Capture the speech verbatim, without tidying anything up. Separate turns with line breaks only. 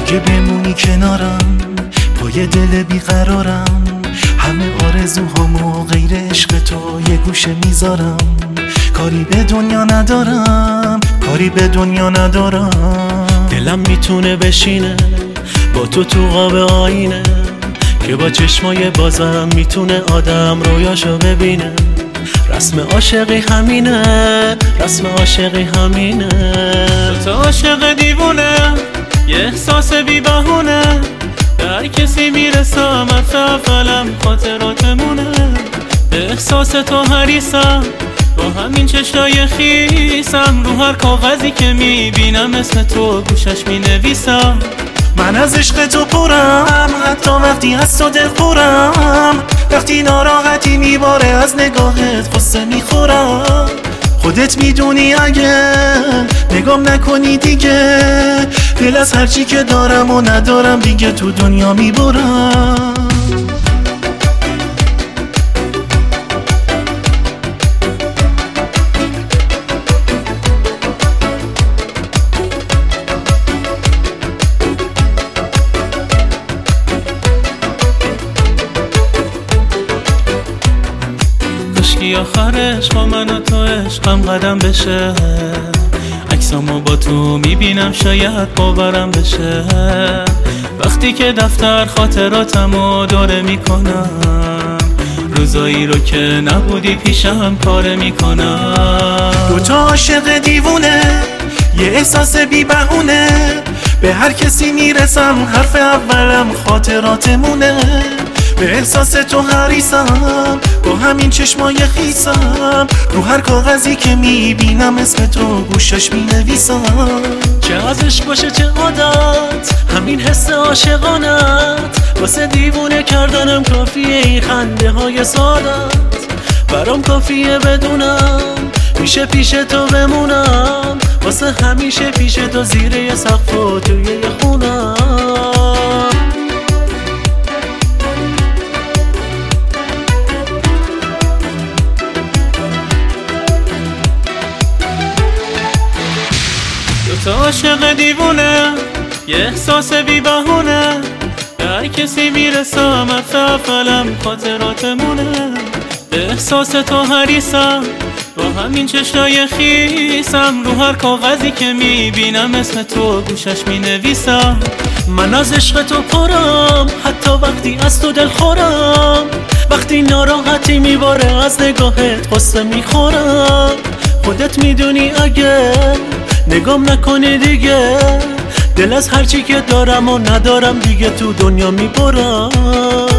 اگه بمونی کنارم پای دل بیقرارم، همه آرزوهامو غیر عشق تو یه گوشه میذارم. کاری به دنیا ندارم، کاری به دنیا ندارم.
دلم میتونه بشینه با تو تو قاب آینه، که با چشمای بازم میتونه آدم رویاشو ببینه. رسم عاشقی همینه، رسم عاشقی همینه. تو عاشق دیوونه، یه احساس بی بهونه، در کسی میرسم از اولم خاطراتمونه. به احساس تو حریصم، با همین چشای خیسم، رو هر کاغذی که میبینم اسم تو گوشش مینویسم.
من از عشق تو پرم، حتی وقتی از تو دل پرم. وقتی ناراحتی میباره از نگاهت غصه میخورم. خودت میدونی اگه نگام نکنی دیگه، دل از هرچی که دارم و ندارم دیگه تو دنیا میبرم.
کاشکی آخرش با من و تو عشقم قدم بشه، عکسامو با تو میبینم شاید باورم بشه. وقتی که دفتر خاطراتمو دوره میکنم، روزایی رو که نبودی پیشم پاره میکنم.
دوتا عاشق دیوونه، یه احساس بی بهونه، به هر کسی میرسم حرف اولم خاطراتمونه. به احساس تو حریصم، با همین چشمای خیسم، رو هر کاغذی که میبینم اسم تو گوشش مینویسم.
چه از عشق باشه چه عادت، همین حس عاشقانت، واسه دیوونه کردنم کافیه این خنده های سادت. برام کافیه بدونم میشه پیش تو بمونم، واسه همیشه پیش تو زیر یه سقف و توی یه خونم. تو عاشق دیوونه، یه احساس بی بهونه، هر کسی میرسم از اولم خاطراتمونه. به احساس تو حریصم، با همین چشای خیسم، رو هر کاغذی که میبینم اسم تو گوشش مینویسم. من از عشق تو پرم، حتی وقتی از تو دل خورم. وقتی ناراحتی میباره از نگاهت غصه میخورم. خودت میدونی اگه نگام نکنی دیگه، دل از هرچی که دارم و ندارم دیگه تو دنیا میبرم.